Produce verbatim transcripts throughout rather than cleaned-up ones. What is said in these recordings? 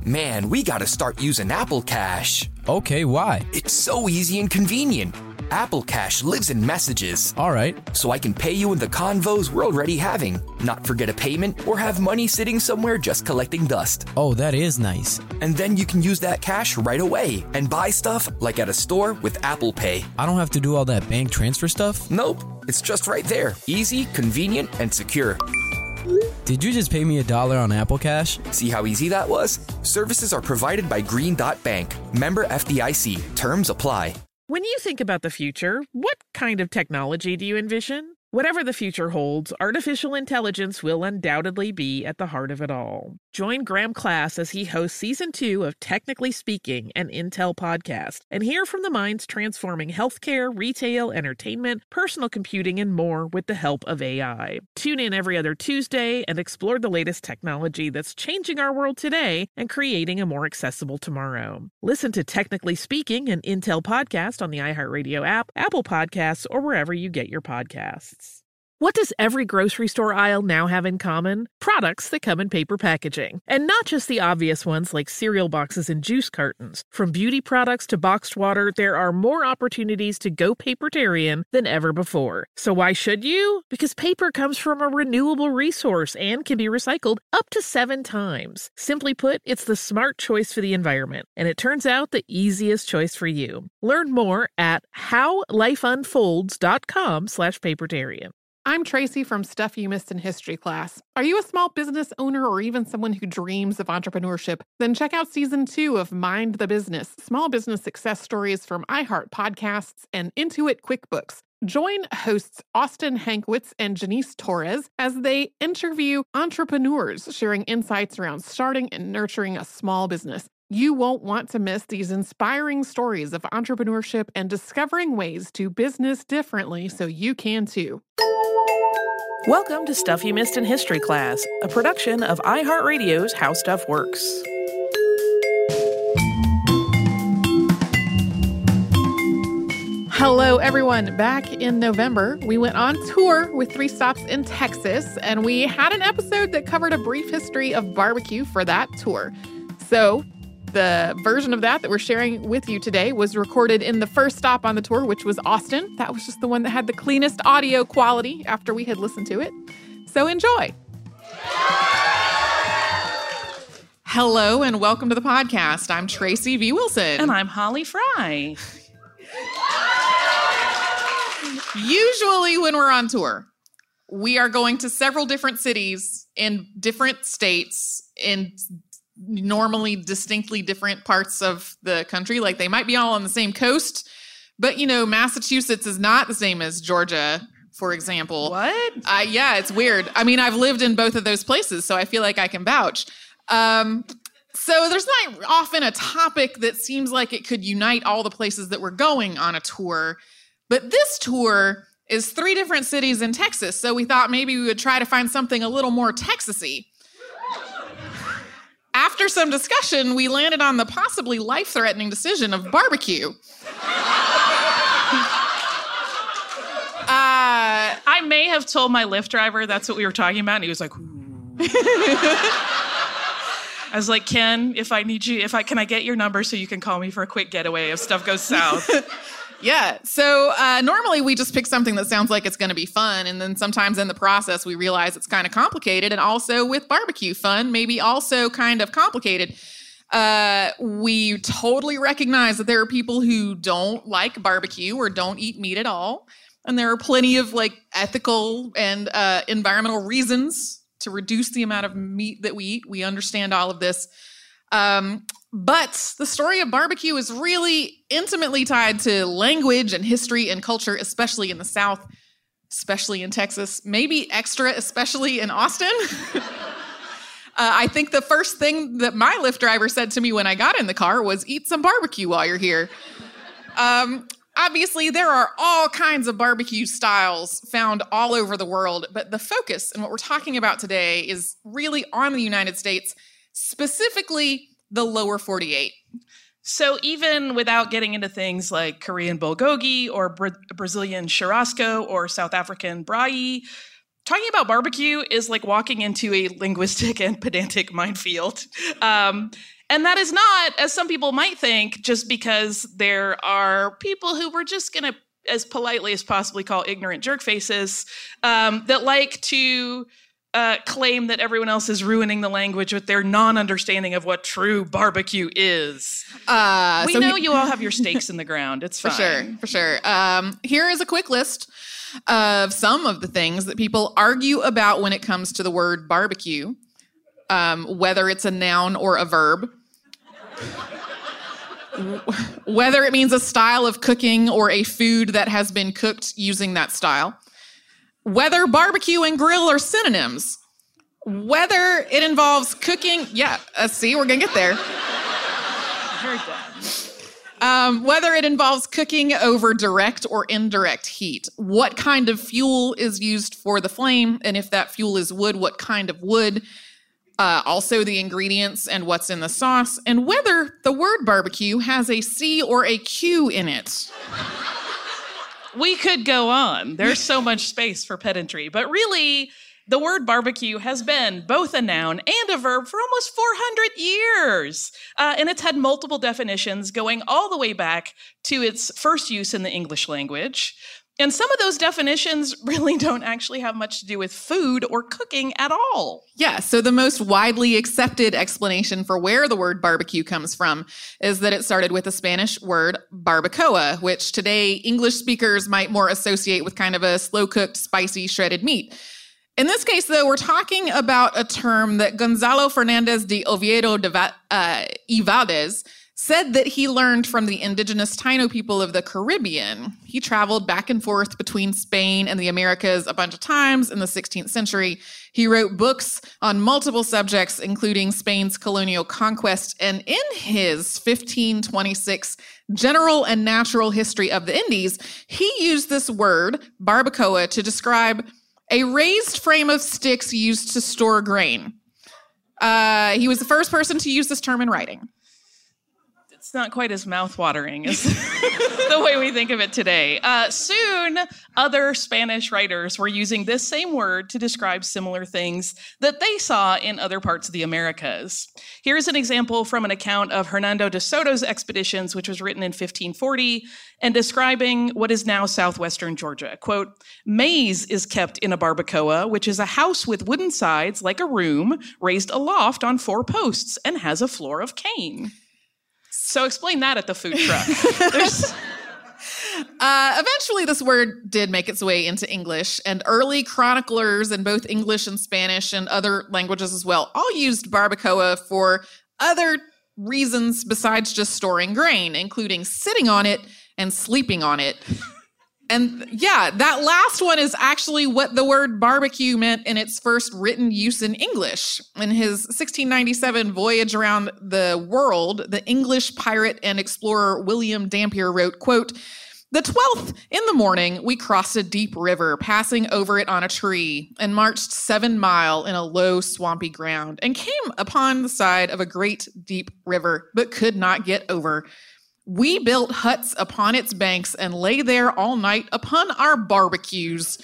Man, we gotta start using Apple Cash. Okay, why? It's so easy and convenient. Apple Cash lives in messages. All right. So I can pay you in the convos we're already having, not forget a payment, or have money sitting somewhere just collecting dust. Oh, that is nice. And then you can use that cash right away and buy stuff like at a store with Apple Pay. I don't have to do all that bank transfer stuff? Nope, it's just right there. Easy, convenient, and secure. Did you just pay me a dollar on Apple Cash? See how easy that was? Services are provided by Green Dot Bank. Member F D I C. Terms apply. When you think about the future, what kind of technology do you envision? Whatever the future holds, artificial intelligence will undoubtedly be at the heart of it all. Join Graham Class as he hosts Season two of Technically Speaking, an Intel podcast, and hear from the minds transforming healthcare, retail, entertainment, personal computing, and more with the help of A I. Tune in every other Tuesday and explore the latest technology that's changing our world today and creating a more accessible tomorrow. Listen to Technically Speaking, an Intel podcast on the iHeartRadio app, Apple Podcasts, or wherever you get your podcasts. What does every grocery store aisle now have in common? Products that come in paper packaging. And not just the obvious ones like cereal boxes and juice cartons. From beauty products to boxed water, there are more opportunities to go papertarian than ever before. So why should you? Because paper comes from a renewable resource and can be recycled up to seven times. Simply put, it's the smart choice for the environment. And it turns out the easiest choice for you. Learn more at howlifeunfolds.com slash papertarian. I'm Tracy from Stuff You Missed in History class. Are you a small business owner or even someone who dreams of entrepreneurship? Then check out Season two of Mind the Business, small business success stories from iHeart Podcasts and Intuit QuickBooks. Join hosts Austin Hankwitz and Janice Torres as they interview entrepreneurs sharing insights around starting and nurturing a small business. You won't want to miss these inspiring stories of entrepreneurship and discovering ways to business differently so you can too. Welcome to Stuff You Missed in History class, a production of iHeartRadio's How Stuff Works. Hello, everyone. Back in November, we went on tour with three stops in Texas, and we had an episode that covered a brief history of barbecue for that tour. So the version of that that we're sharing with you today was recorded in the first stop on the tour, which was Austin. That was just the one that had the cleanest audio quality after we had listened to it. So enjoy. Hello and welcome to the podcast. I'm Tracy V. Wilson. And I'm Holly Fry. Usually when we're on tour, we are going to several different cities in different states in normally distinctly different parts of the country. Like they might be all on the same coast, but you know, Massachusetts is not the same as Georgia, for example. What? Uh, yeah, it's weird. I mean, I've lived in both of those places, so I feel like I can vouch. Um, so there's not often a topic that seems like it could unite all the places that we're going on a tour. But this tour is three different cities in Texas, so we thought maybe we would try to find something a little more Texas-y. After some discussion, we landed on the possibly life-threatening decision of barbecue. uh, I may have told my Lyft driver that's what we were talking about, and he was like, ooh. I was like, Ken, if I need you, if I can I get your number so you can call me for a quick getaway if stuff goes south? Yeah, so uh, normally we just pick something that sounds like it's going to be fun, and then sometimes in the process we realize it's kind of complicated, and also with barbecue, fun maybe also kind of complicated. Uh, we totally recognize that there are people who don't like barbecue or don't eat meat at all, and there are plenty of like ethical and uh, environmental reasons to reduce the amount of meat that we eat. We understand all of this. Um, but the story of barbecue is really intimately tied to language and history and culture, especially in the South, especially in Texas, maybe extra, especially in Austin. uh, I think the first thing that my Lyft driver said to me when I got in the car was, eat some barbecue while you're here. Um, obviously, there are all kinds of barbecue styles found all over the world, but the focus and what we're talking about today is really on the United States, specifically the lower forty-eight. So even without getting into things like Korean bulgogi or Bra- Brazilian churrasco or South African braai, talking about barbecue is like walking into a linguistic and pedantic minefield. Um, And that is not, as some people might think, just because there are people who we're just going to, as politely as possibly, call ignorant jerk faces, um, that like to uh, claim that everyone else is ruining the language with their non-understanding of what true barbecue is. Uh, we so know he- you all have your stakes in the ground. It's For fine. sure, for sure. Um, here is a quick list of some of the things that people argue about when it comes to the word barbecue, um, whether it's a noun or a verb, whether it means a style of cooking or a food that has been cooked using that style, whether barbecue and grill are synonyms, whether it involves cooking. Yeah, uh, see, we're going to get there. Very good. Um, whether it involves cooking over direct or indirect heat, what kind of fuel is used for the flame, and if that fuel is wood, what kind of wood, uh, also the ingredients and what's in the sauce, and whether the word barbecue has a C or a Q in it. We could go on. There's so much space for pedantry, but really, the word barbecue has been both a noun and a verb for almost four hundred years. Uh, and it's had multiple definitions going all the way back to its first use in the English language. And some of those definitions really don't actually have much to do with food or cooking at all. Yeah, so the most widely accepted explanation for where the word barbecue comes from is that it started with the Spanish word barbacoa, which today English speakers might more associate with kind of a slow-cooked, spicy, shredded meat. In this case, though, we're talking about a term that Gonzalo Fernandez de Oviedo de Va- uh, y Valdez said that he learned from the indigenous Taino people of the Caribbean. He traveled back and forth between Spain and the Americas a bunch of times in the sixteenth century. He wrote books on multiple subjects, including Spain's colonial conquest. And in his fifteen twenty-six General and Natural History of the Indies, he used this word, barbacoa, to describe a raised frame of sticks used to store grain. Uh, he was the first person to use this term in writing. It's not quite as mouthwatering as the way we think of it today. Uh, soon, other Spanish writers were using this same word to describe similar things that they saw in other parts of the Americas. Here's an example from an account of Hernando de Soto's expeditions, which was written in fifteen forty, and describing what is now southwestern Georgia. Quote, "Maize is kept in a barbacoa, which is a house with wooden sides like a room, raised aloft on four posts, and has a floor of cane." So explain that at the food truck. uh, eventually, this word did make its way into English, and early chroniclers in both English and Spanish and other languages as well all used barbacoa for other reasons besides just storing grain, including sitting on it and sleeping on it. And yeah, that last one is actually what the word barbecue meant in its first written use in English. In his sixteen ninety-seven voyage around the world, the English pirate and explorer William Dampier wrote, quote, "The twelfth in the morning, we crossed a deep river, passing over it on a tree, and marched seven mile in a low, swampy ground, and came upon the side of a great deep river, but could not get over. We built huts upon its banks and lay there all night upon our barbecues,"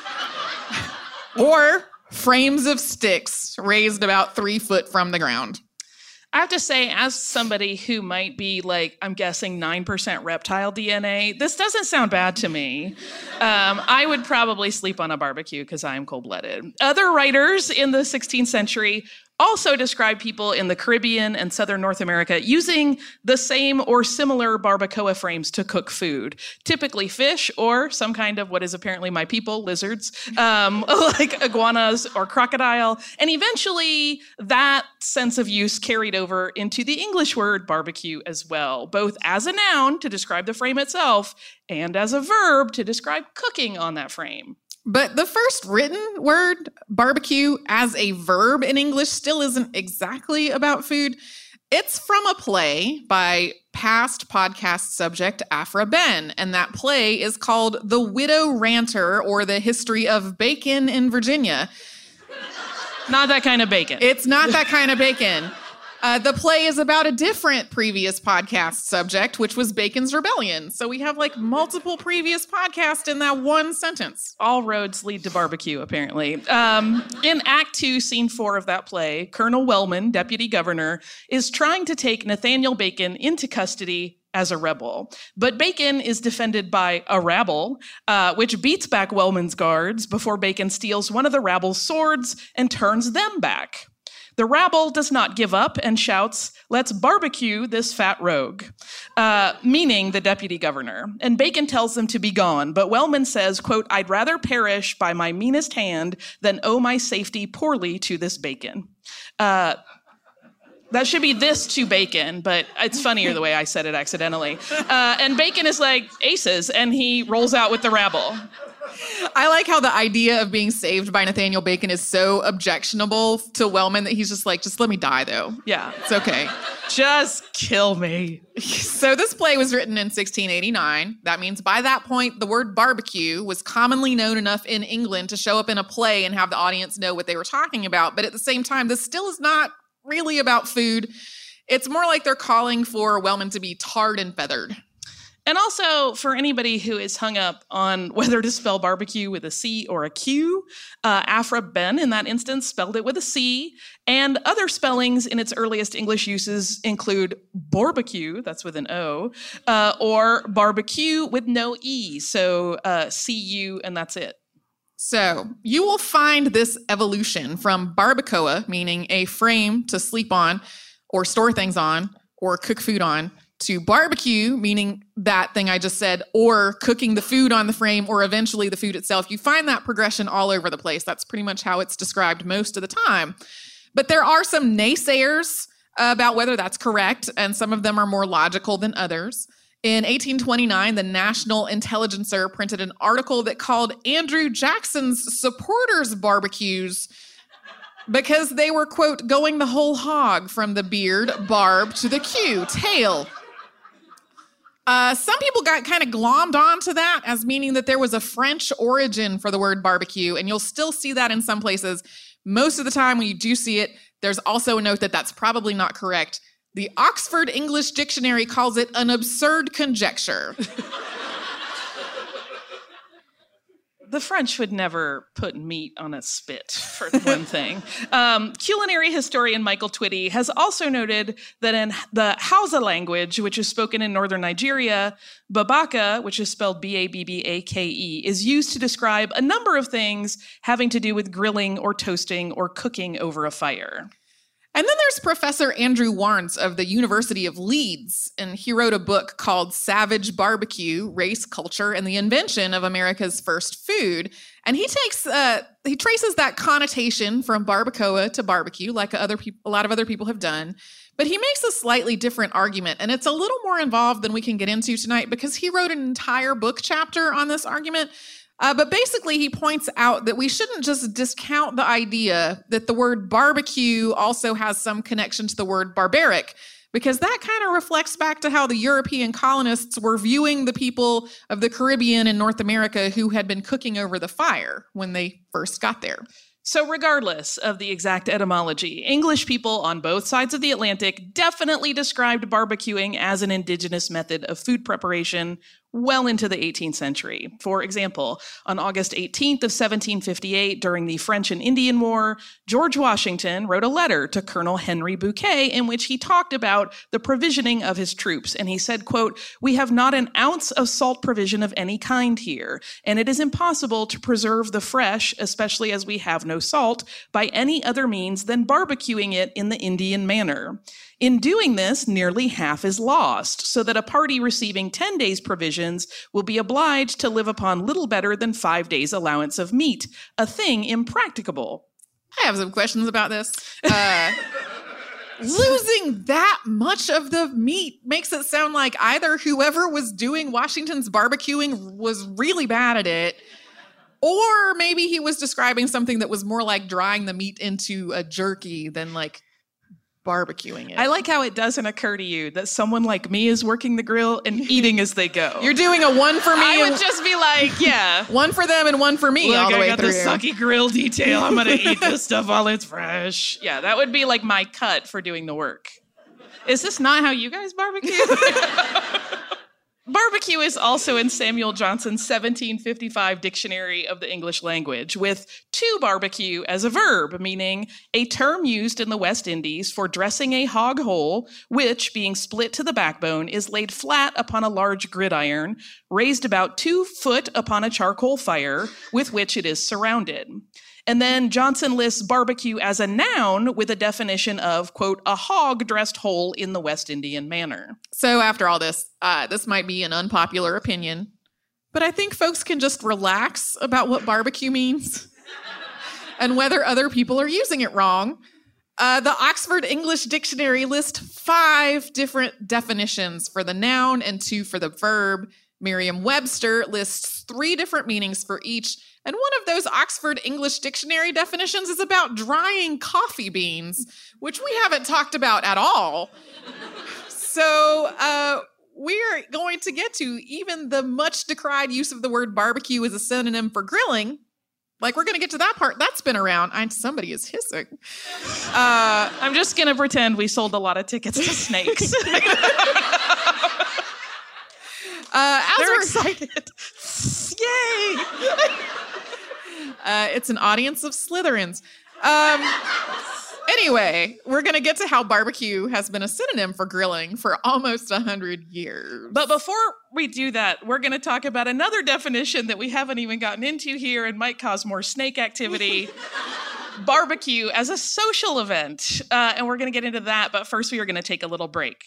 or frames of sticks raised about three foot from the ground. I have to say, as somebody who might be like, I'm guessing nine percent reptile D N A, this doesn't sound bad to me. Um, I would probably sleep on a barbecue because I am cold-blooded. Other writers in the sixteenth century also describe people in the Caribbean and southern North America using the same or similar barbacoa frames to cook food, typically fish or some kind of what is apparently my people, lizards, um, like iguanas or crocodile. And eventually that sense of use carried over into the English word barbecue as well, both as a noun to describe the frame itself and as a verb to describe cooking on that frame. But the first written word, barbecue, as a verb in English still isn't exactly about food. It's from a play by past podcast subject Afra Ben, and that play is called The Widow Ranter, or The History of Bacon in Virginia. Not that kind of bacon. It's not that kind of bacon. Uh, the play is about a different previous podcast subject, which was Bacon's Rebellion. So we have like multiple previous podcasts in that one sentence. All roads lead to barbecue, apparently. Um, in Act Two, Scene Four of that play, Colonel Wellman, deputy governor, is trying to take Nathaniel Bacon into custody as a rebel. But Bacon is defended by a rabble, uh, which beats back Wellman's guards before Bacon steals one of the rabble's swords and turns them back. The rabble does not give up and shouts, "Let's barbecue this fat rogue," uh, meaning the deputy governor. And Bacon tells them to be gone, but Wellman says, quote, "I'd rather perish by my meanest hand than owe my safety poorly to this Bacon." Uh, that should be this to Bacon, but it's funnier the way I said it accidentally. Uh, and Bacon is like, aces, and he rolls out with the rabble. I like how the idea of being saved by Nathaniel Bacon is so objectionable to Wellman that he's just like, just let me die, though. Yeah. It's okay. Just kill me. So this play was written in sixteen eighty-nine. That means by that point, the word barbecue was commonly known enough in England to show up in a play and have the audience know what they were talking about. But at the same time, this still is not really about food. It's more like they're calling for Wellman to be tarred and feathered. And also, for anybody who is hung up on whether to spell barbecue with a C or a Q, uh, Afra Ben, in that instance, spelled it with a C. And other spellings in its earliest English uses include barbecue, that's with an O, uh, or barbecue with no E, so uh, C U, and that's it. So you will find this evolution from barbacoa, meaning a frame to sleep on or store things on or cook food on, to barbecue, meaning that thing I just said, or cooking the food on the frame, or eventually the food itself. You find that progression all over the place. That's pretty much how it's described most of the time. But there are some naysayers about whether that's correct, and some of them are more logical than others. In eighteen twenty-nine, the National Intelligencer printed an article that called Andrew Jackson's supporters barbecues because they were, quote, going the whole hog from the beard, barb, to the Q, tail. Uh, some people got kind of glommed onto that as meaning that there was a French origin for the word barbecue, and you'll still see that in some places. Most of the time when you do see it, there's also a note that that's probably not correct. The Oxford English Dictionary calls it an absurd conjecture. The French would never put meat on a spit, for one thing. Um, culinary historian Michael Twitty has also noted that in the Hausa language, which is spoken in northern Nigeria, babaka, which is spelled B A B B A K E, is used to describe a number of things having to do with grilling or toasting or cooking over a fire. And then there's Professor Andrew Warnes of the University of Leeds, and he wrote a book called Savage Barbecue, Race, Culture, and the Invention of America's First Food. And he takes, uh, he traces that connotation from barbacoa to barbecue, like other peop- a lot of other people have done. But he makes a slightly different argument, and it's a little more involved than we can get into tonight because he wrote an entire book chapter on this argument. Uh, but basically, he points out that we shouldn't just discount the idea that the word barbecue also has some connection to the word barbaric, because that kind of reflects back to how the European colonists were viewing the people of the Caribbean and North America who had been cooking over the fire when they first got there. So regardless of the exact etymology, English people on both sides of the Atlantic definitely described barbecuing as an indigenous method of food preparation well into the eighteenth century. For example, on August eighteenth of seventeen fifty-eight, during the French and Indian War, George Washington wrote a letter to Colonel Henry Bouquet in which he talked about the provisioning of his troops. And he said, quote, "We have not an ounce of salt provision of any kind here, and it is impossible to preserve the fresh, especially as we have no salt, by any other means than barbecuing it in the Indian manner. In doing this, nearly half is lost, so that a party receiving ten days' provisions will be obliged to live upon little better than five days' allowance of meat, a thing impracticable." I have some questions about this. Uh, losing that much of the meat makes it sound like either whoever was doing Washington's barbecuing was really bad at it, or maybe he was describing something that was more like drying the meat into a jerky than like barbecuing it. I like how it doesn't occur to you that someone like me is working the grill and eating as they go. You're doing a one for me. I and would just be like, yeah. one for them and one for me Look, all the I way got through. the sucky grill detail. I'm going to eat this stuff while it's fresh. Yeah, that would be like my cut for doing the work. Is this not how you guys barbecue? Barbecue is also in Samuel Johnson's seventeen fifty-five Dictionary of the English Language, with to barbecue as a verb, meaning a term used in the West Indies for dressing a hog whole, which, being split to the backbone, is laid flat upon a large gridiron, raised about two foot upon a charcoal fire, with which it is surrounded. And then Johnson lists barbecue as a noun with a definition of, quote, a hog dressed whole in the West Indian manner. So after all this, uh, this might be an unpopular opinion, but I think folks can just relax about what barbecue means and whether other people are using it wrong. Uh, the Oxford English Dictionary lists five different definitions for the noun and two for the verb. Merriam-Webster lists three different meanings for each. And one of those Oxford English Dictionary definitions is about drying coffee beans, which we haven't talked about at all. So uh, we're going to get to even the much decried use of the word barbecue as a synonym for grilling. Like, we're going to get to that part. That's been around. I, somebody is hissing. Uh, I'm just going to pretend we sold a lot of tickets to snakes. uh, as They're we're excited. Yay! Uh, it's an audience of Slytherins. Um, anyway, we're going to get to how barbecue has been a synonym for grilling for almost one hundred years. But before we do that, we're going to talk about another definition that we haven't even gotten into here and might cause more snake activity. Barbecue as a social event. Uh, and we're going to get into that, but first we are going to take a little break.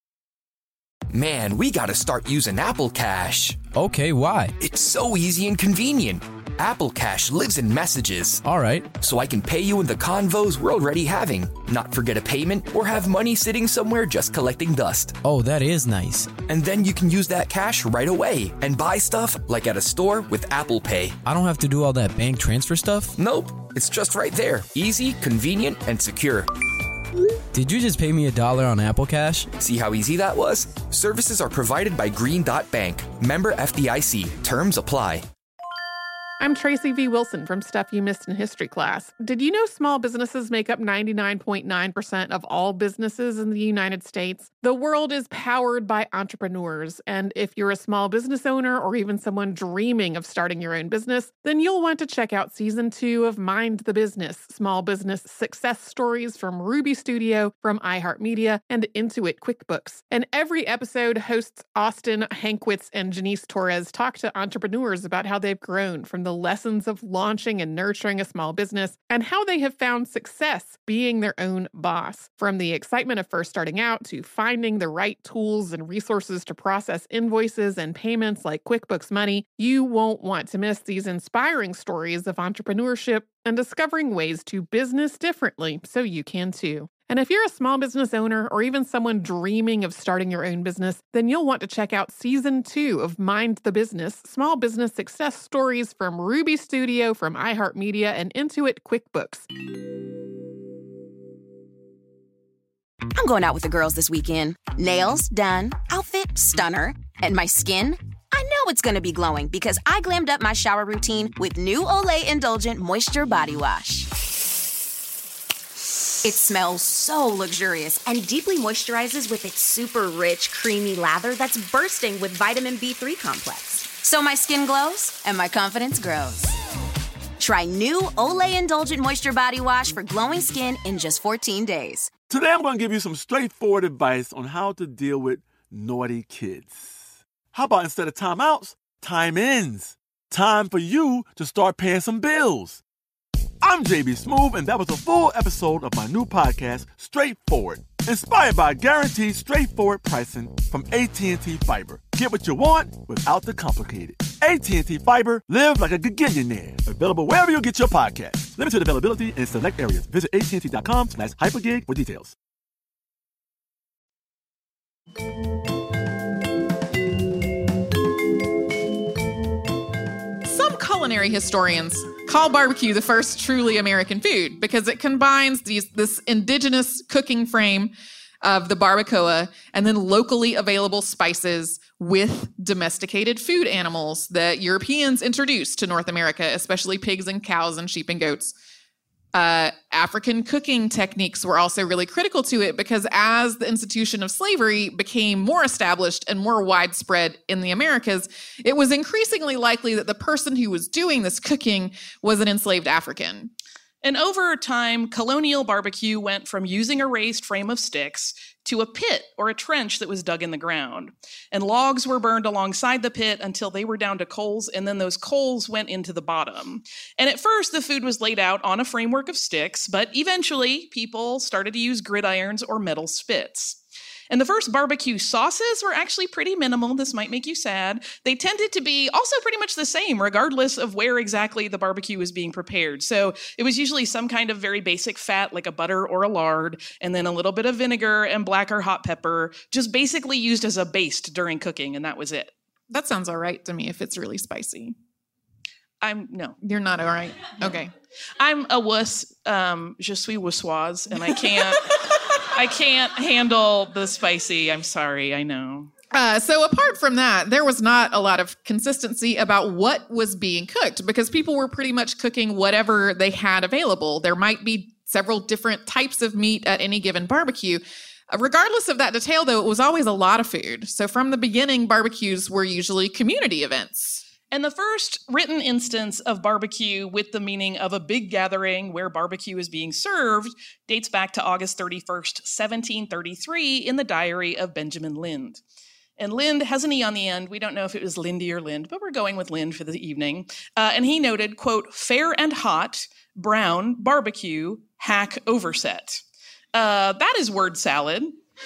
Man, we gotta start using Apple Cash. Okay, why? It's so easy and convenient. Apple Cash lives in messages. All right. So I can pay you in the convos we're already having, not forget a payment, or have money sitting somewhere just collecting dust. Oh, that is nice. And then you can use that cash right away and buy stuff like at a store with Apple Pay. I don't have to do all that bank transfer stuff? Nope, it's just right there. Easy, convenient, and secure. Did you just pay me a dollar on Apple Cash? See how easy that was? Services are provided by Green Dot Bank. Member F D I C. Terms apply. I'm Tracy V. Wilson from Stuff You Missed in History class. Did you know small businesses make up ninety-nine point nine percent of all businesses in the United States? The world is powered by entrepreneurs, and if you're a small business owner or even someone dreaming of starting your own business, then you'll want to check out season two of Mind the Business, small business success stories from Ruby Studio, from iHeartMedia, and Intuit QuickBooks. And every episode, hosts Austin Hankwitz and Janice Torres talk to entrepreneurs about how they've grown from the lessons of launching and nurturing a small business and how they have found success being their own boss. From the excitement of first starting out to finding the right tools and resources to process invoices and payments like QuickBooks Money, you won't want to miss these inspiring stories of entrepreneurship and discovering ways to business differently so you can too. And if you're a small business owner or even someone dreaming of starting your own business, then you'll want to check out season two of Mind the Business, small business success stories from Ruby Studio, from iHeartMedia, and Intuit QuickBooks. I'm going out with the girls this weekend. Nails done, outfit stunner, and my skin? I know it's going to be glowing because I glammed up my shower routine with new Olay Indulgent Moisture Body Wash. It smells so luxurious and deeply moisturizes with its super rich, creamy lather that's bursting with vitamin B three complex. So my skin glows and my confidence grows. Try new Olay Indulgent Moisture Body Wash for glowing skin in just fourteen days. Today I'm going to give you some straightforward advice on how to deal with naughty kids. How about instead of timeouts, time-ins? Time for you to start paying some bills. I'm J B Smoove, and that was a full episode of my new podcast, Straightforward, inspired by guaranteed straightforward pricing from A T and T Fiber. Get what you want without the complicated. A T and T Fiber, live like a gigillionaire. Available wherever you get your podcast. Limited availability in select areas. Visit A T and T dot com slash hypergig for details. Some culinary historians call barbecue the first truly American food because it combines these this indigenous cooking frame of the barbacoa and then locally available spices with domesticated food animals that Europeans introduced to North America, especially pigs and cows and sheep and goats. Uh, African cooking techniques were also really critical to it because as the institution of slavery became more established and more widespread in the Americas, it was increasingly likely that the person who was doing this cooking was an enslaved African. And over time, colonial barbecue went from using a raised frame of sticks to a pit or a trench that was dug in the ground. And logs were burned alongside the pit until they were down to coals, and then those coals went into the bottom. And at first, the food was laid out on a framework of sticks, but eventually, people started to use gridirons or metal spits. And the first barbecue sauces were actually pretty minimal. This might make you sad. They tended to be also pretty much the same, regardless of where exactly the barbecue was being prepared. So it was usually some kind of very basic fat, like a butter or a lard, and then a little bit of vinegar and black or hot pepper, just basically used as a baste during cooking, and that was it. That sounds all right to me if it's really spicy. I'm, no. You're not all right? Okay. I'm a wuss. Um, je suis wussoise, and I can't... I can't handle the spicy. I'm sorry, I know. Uh, so apart from that, there was not a lot of consistency about what was being cooked because people were pretty much cooking whatever they had available. There might be several different types of meat at any given barbecue. Uh, regardless of that detail, though, it was always a lot of food. So from the beginning, barbecues were usually community events. And the first written instance of barbecue with the meaning of a big gathering where barbecue is being served dates back to August thirty-first, seventeen thirty-three in the diary of Benjamin Lind. And Lind has an E on the end. We don't know if it was Lindy or Lind, but we're going with Lind for the evening. Uh, and he noted, quote, fair and hot, brown, barbecue, hack overset. Uh, that is word salad.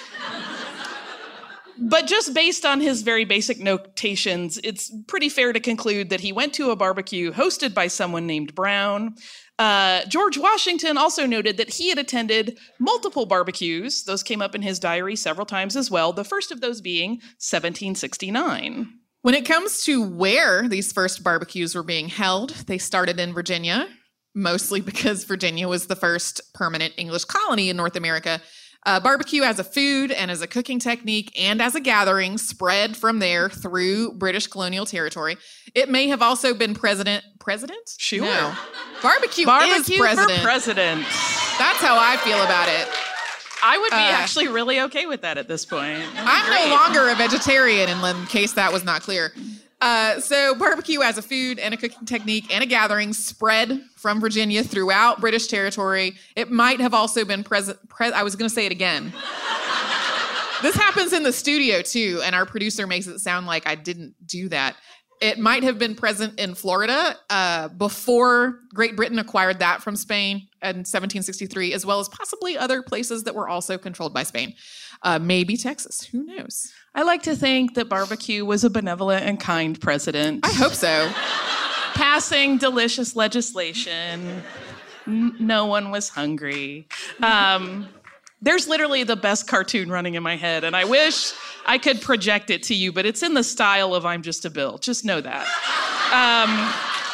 But just based on his very basic notations, it's pretty fair to conclude that he went to a barbecue hosted by someone named Brown. Uh, George Washington also noted that he had attended multiple barbecues. Those came up in his diary several times as well, the first of those being seventeen sixty-nine. When it comes to where these first barbecues were being held, they started in Virginia, mostly because Virginia was the first permanent English colony in North America. Uh, barbecue as a food and as a cooking technique and as a gathering spread from there through British colonial territory. It may have also been president. President? Sure. No. Barbecue, Barbecue is president. for president. That's how I feel about it. I would be Uh, actually really okay with that at this point. I'm Great. no longer a vegetarian, in case that was not clear. Uh, so barbecue as a food and a cooking technique and a gathering spread from Virginia throughout British territory. It might have also been present. Pre- I was going to say it again. This happens in the studio too, and our producer makes it sound like I didn't do that. It might have been present in Florida uh, before Great Britain acquired that from Spain in seventeen sixty-three, as well as possibly other places that were also controlled by Spain. Uh, maybe Texas. Who knows? I like to think that barbecue was a benevolent and kind president. I hope so. Passing delicious legislation. N- no one was hungry. Um, there's literally the best cartoon running in my head, and I wish I could project it to you, but it's in the style of I'm Just a Bill. Just know that. Um,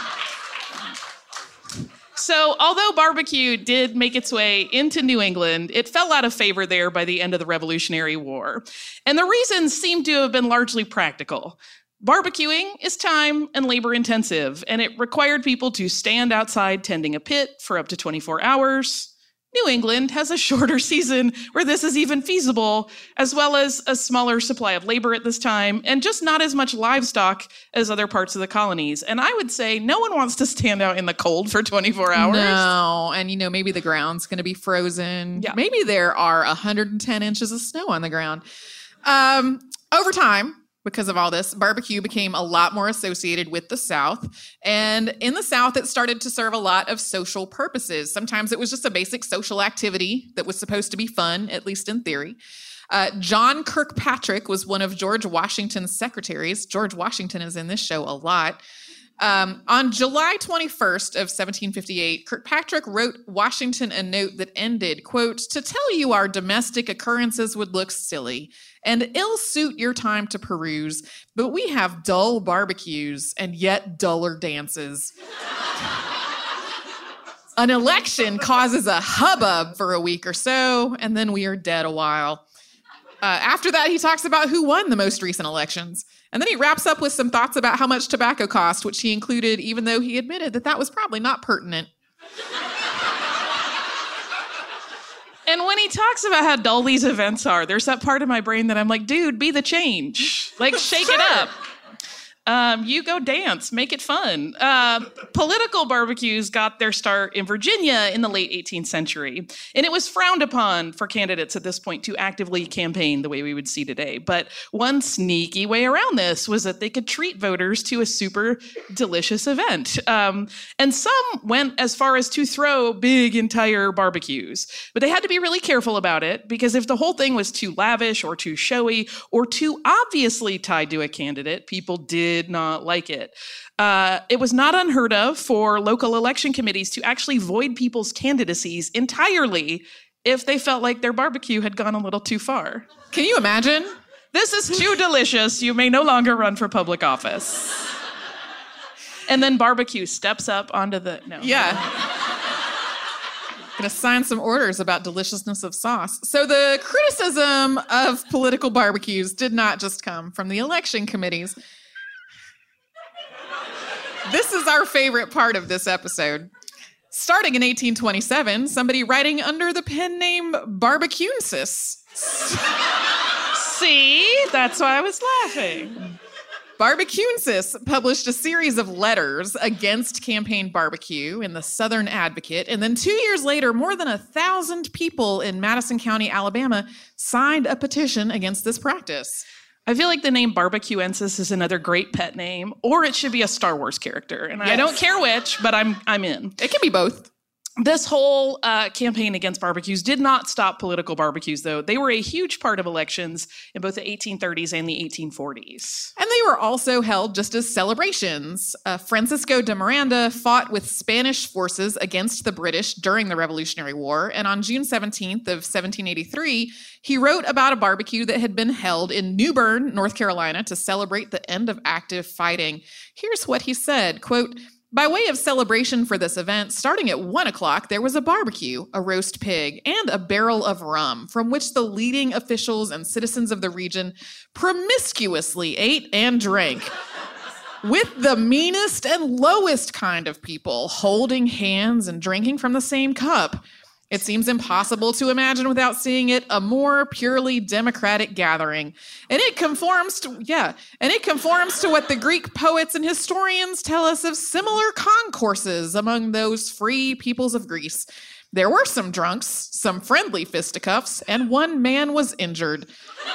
So, although barbecue did make its way into New England, it fell out of favor there by the end of the Revolutionary War. And the reasons seem to have been largely practical. Barbecuing is time and labor intensive, and it required people to stand outside tending a pit for up to twenty-four hours. New England has a shorter season where this is even feasible, as well as a smaller supply of labor at this time, and just not as much livestock as other parts of the colonies. And I would say no one wants to stand out in the cold for twenty-four hours. No, and you know, maybe the ground's going to be frozen. Yeah. Maybe there are one hundred ten inches of snow on the ground. Um, over time, because of all this, barbecue became a lot more associated with the South. And in the South, it started to serve a lot of social purposes. Sometimes it was just a basic social activity that was supposed to be fun, at least in theory. Uh, John Kirkpatrick was one of George Washington's secretaries. George Washington is in this show a lot. Um, on July twenty-first of seventeen fifty-eight, Kirkpatrick wrote Washington a note that ended, quote, "To tell you our domestic occurrences would look silly and ill suit your time to peruse, but we have dull barbecues and yet duller dances." An election causes a hubbub for a week or so, and then we are dead a while. Uh, after that, he talks about who won the most recent elections. And then he wraps up with some thoughts about how much tobacco cost, which he included even though he admitted that that was probably not pertinent. And when he talks about how dull these events are, there's that part of my brain that I'm like, dude, be the change. Like, shake Sure. it up. Um, you go dance, make it fun. Uh, political barbecues got their start in Virginia in the late eighteenth century. And it was frowned upon for candidates at this point to actively campaign the way we would see today. But one sneaky way around this was that they could treat voters to a super delicious event. Um, and some went as far as to throw big entire barbecues. But they had to be really careful about it, because if the whole thing was too lavish or too showy or too obviously tied to a candidate, people did did not like it. Uh, it was not unheard of for local election committees to actually void people's candidacies entirely if they felt like their barbecue had gone a little too far. Can you imagine? This is too delicious. You may no longer run for public office. And then barbecue steps up onto the... No. Yeah. Gonna sign some orders about deliciousness of sauce. So the criticism of political barbecues did not just come from the election committees. This is our favorite part of this episode. Starting in eighteen twenty-seven, somebody writing under the pen name Barbecuensis. See? That's why I was laughing. Barbecuensis published a series of letters against campaign barbecue in the Southern Advocate, and then two years later, more than a thousand people in Madison County, Alabama, signed a petition against this practice. I feel like the name Barbecuensis is another great pet name, or it should be a Star Wars character. And yes. I don't care which, but I'm I'm in. It can be both. This whole uh, campaign against barbecues did not stop political barbecues, though. They were a huge part of elections in both the eighteen thirties and the eighteen forties. And they were also held just as celebrations. Uh, Francisco de Miranda fought with Spanish forces against the British during the Revolutionary War, and on June seventeenth of seventeen eighty-three, he wrote about a barbecue that had been held in New Bern, North Carolina, to celebrate the end of active fighting. Here's what he said, quote, "By way of celebration for this event, starting at one o'clock, there was a barbecue, a roast pig, and a barrel of rum, from which the leading officials and citizens of the region promiscuously ate and drank, with the meanest and lowest kind of people holding hands and drinking from the same cup. It seems impossible to imagine without seeing it a more purely democratic gathering. And it conforms to, yeah, and it conforms to what the Greek poets and historians tell us of similar concourses among those free peoples of Greece. There were some drunks, some friendly fisticuffs, and one man was injured."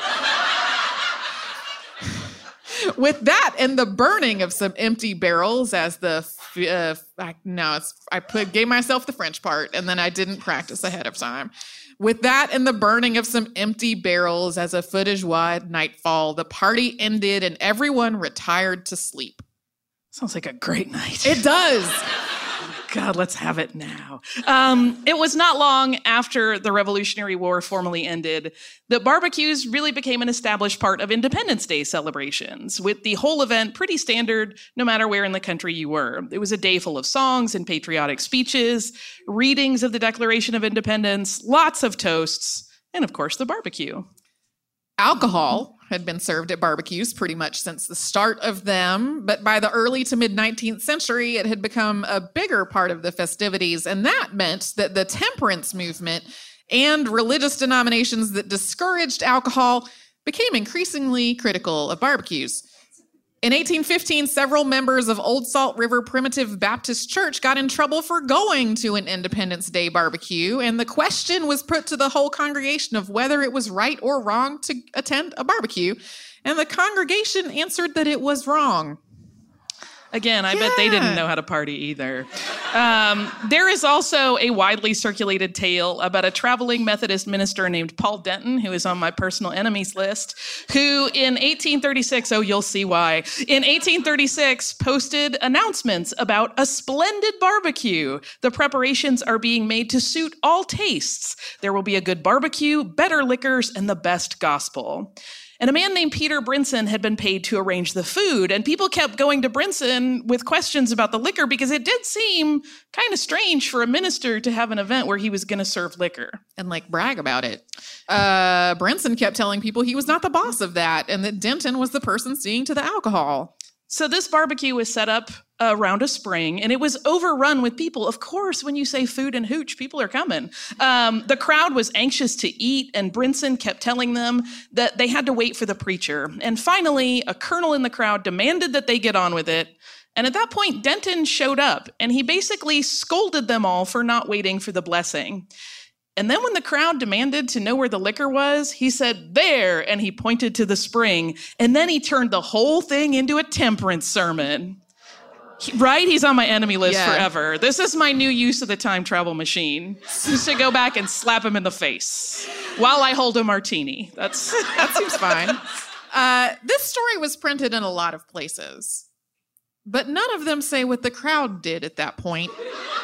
With that and the burning of some empty barrels as the, uh, I, no, it's, I put, gave myself the French part and then I didn't practice ahead of time. With that and the burning of some empty barrels as a footage-wide nightfall, the party ended and everyone retired to sleep. Sounds like a great night. It does. God, let's have it now. Um, it was not long after the Revolutionary War formally ended that barbecues really became an established part of Independence Day celebrations, with the whole event pretty standard no matter where in the country you were. It was a day full of songs and patriotic speeches, readings of the Declaration of Independence, lots of toasts, and of course the barbecue. Alcohol had been served at barbecues pretty much since the start of them, but by the early to mid-nineteenth century, it had become a bigger part of the festivities, and that meant that the temperance movement and religious denominations that discouraged alcohol became increasingly critical of barbecues. In eighteen fifteen, several members of Old Salt River Primitive Baptist Church got in trouble for going to an Independence Day barbecue, and the question was put to the whole congregation of whether it was right or wrong to attend a barbecue, and the congregation answered that it was wrong. Again, I yeah. bet they didn't know how to party either. Um, there is also a widely circulated tale about a traveling Methodist minister named Paul Denton, who is on my personal enemies list, who in eighteen thirty-six, oh, you'll see why, in eighteen thirty-six posted announcements about a splendid barbecue. The preparations are being made to suit all tastes. There will be a good barbecue, better liquors, and the best gospel. And a man named Peter Brinson had been paid to arrange the food. And people kept going to Brinson with questions about the liquor because it did seem kind of strange for a minister to have an event where he was going to serve liquor. And like brag about it. Uh, Brinson kept telling people he was not the boss of that and that Denton was the person seeing to the alcohol. So this barbecue was set up around a spring, and it was overrun with people. Of course, when you say food and hooch, people are coming. Um, the crowd was anxious to eat, and Brinson kept telling them that they had to wait for the preacher. And finally, a colonel in the crowd demanded that they get on with it. And at that point, Denton showed up, and he basically scolded them all for not waiting for the blessing. And then when the crowd demanded to know where the liquor was, he said, there, and he pointed to the spring. And then he turned the whole thing into a temperance sermon. He, right? He's on my enemy list yeah. forever. This is my new use of the time travel machine. Just to go back and slap him in the face while I hold a martini. That's That seems fine. Uh, this story was printed in a lot of places, but none of them say what the crowd did at that point.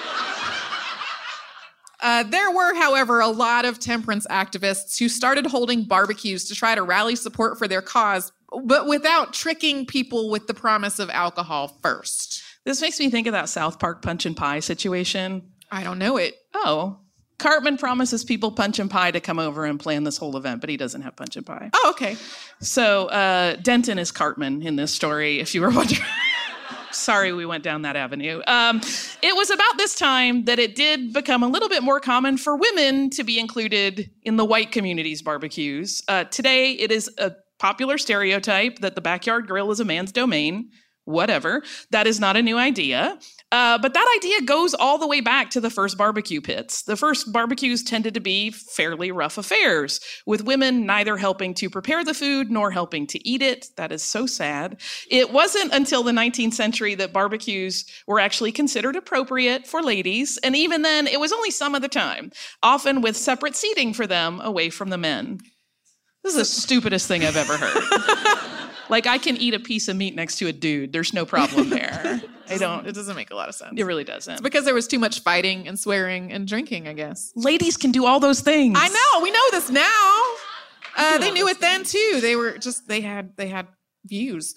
Uh, there were, however, a lot of temperance activists who started holding barbecues to try to rally support for their cause, but without tricking people with the promise of alcohol first. This makes me think of that South Park punch and pie situation. I don't know it. Oh. Cartman promises people punch and pie to come over and plan this whole event, but he doesn't have punch and pie. Oh, okay. So uh, Denton is Cartman in this story, if you were wondering. Sorry we went down that avenue. Um, it was about this time that it did become a little bit more common for women to be included in the white community's barbecues. Uh, today, it is a popular stereotype that the backyard grill is a man's domain. Whatever. That is not a new idea. Uh, but that idea goes all the way back to the first barbecue pits. The first barbecues tended to be fairly rough affairs, with women neither helping to prepare the food nor helping to eat it. That is so sad. It wasn't until the nineteenth century that barbecues were actually considered appropriate for ladies, and even then, it was only some of the time, often with separate seating for them away from the men. This is the stupidest thing I've ever heard. Like, I can eat a piece of meat next to a dude. There's no problem there. I don't. It doesn't make a lot of sense. It really doesn't. It's because there was too much fighting and swearing and drinking, I guess. Ladies can do all those things. I know. We know this now. Uh, they knew it then too. They were just. They had. They had views.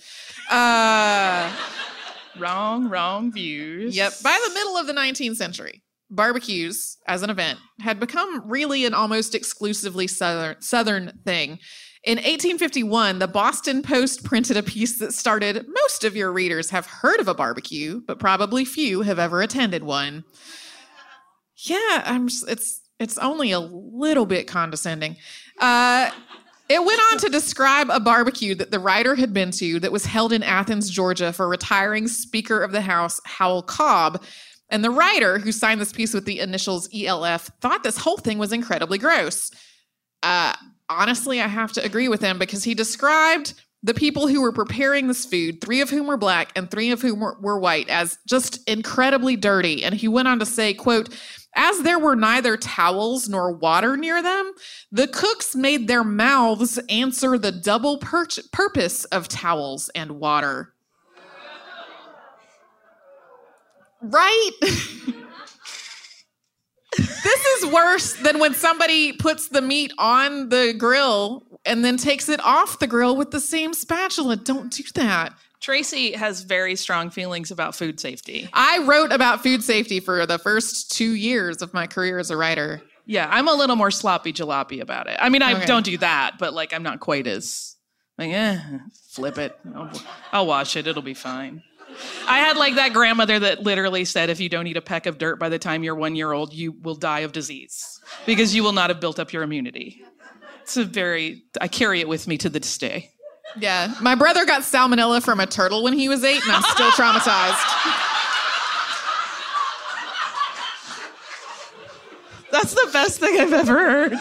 Uh, wrong. Wrong views. Yep. By the middle of the nineteenth century, barbecues as an event had become really an almost exclusively southern southern thing. In eighteen fifty-one, the Boston Post printed a piece that started, most of your readers have heard of a barbecue, but probably few have ever attended one. Yeah, I'm. It's it's only a little bit condescending. Uh, it went on to describe a barbecue that the writer had been to that was held in Athens, Georgia for retiring Speaker of the House, Howell Cobb. And the writer, who signed this piece with the initials E L F, thought this whole thing was incredibly gross. Uh, honestly, I have to agree with him because he described the people who were preparing this food, three of whom were black and three of whom were, were white, as just incredibly dirty. And he went on to say, quote, as there were neither towels nor water near them, the cooks made their mouths answer the double pur- purpose of towels and water. Right? This is worse than when somebody puts the meat on the grill and then takes it off the grill with the same spatula. Don't do that. Tracy has very strong feelings about food safety. I wrote about food safety for the first two years of my career as a writer. Yeah, I'm a little more sloppy jalopy about it. I mean, I Okay. don't do that, but like I'm not quite as, like, eh, flip it. I'll, I'll wash it. It'll be fine. I had like that grandmother that literally said, if you don't eat a peck of dirt by the time you're one year old, you will die of disease because you will not have built up your immunity. It's a very, I carry it with me to this day. Yeah. My brother got salmonella from a turtle when he was eight, and I'm still traumatized. That's the best thing I've ever heard.